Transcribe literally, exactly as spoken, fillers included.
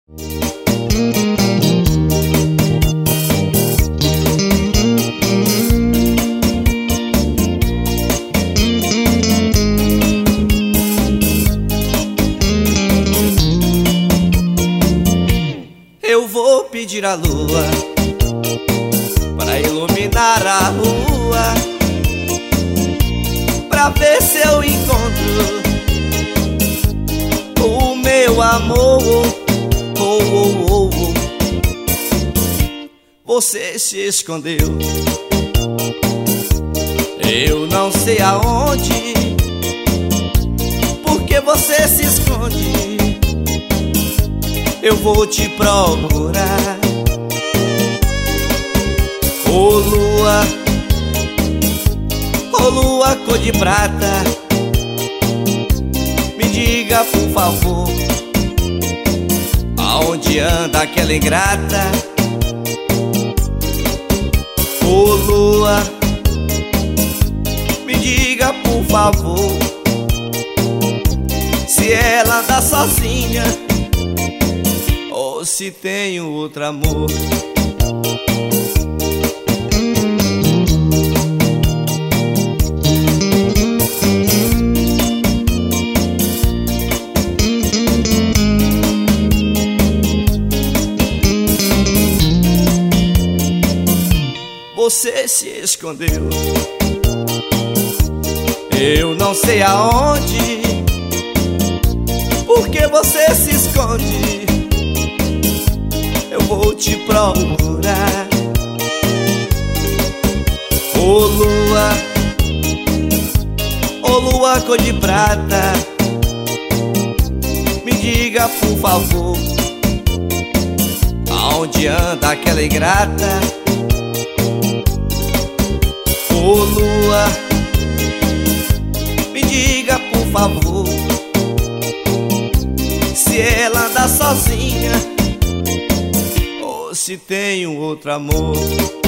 Eu vou pedir a lua pra iluminar a rua, pra ver se eu encontro o meu amor. Oh, oh, oh, oh. Você se escondeu, eu não sei aonde. Por que você se esconde? Eu vou te procurar. Ô oh, lua, ô oh, lua cor de prata, me diga por favor, aonde anda aquela ingrata? Ô oh, lua, me diga por favor, se ela anda sozinha ou se tem outro amor. Você se escondeu, eu não sei aonde. Por que você se esconde? Eu vou te procurar. Ô oh, lua, ô oh, lua cor de prata, me diga por favor, aonde anda aquela ingrata? Ô oh, lua, me diga por favor, se ela anda sozinha ou se tem um outro amor.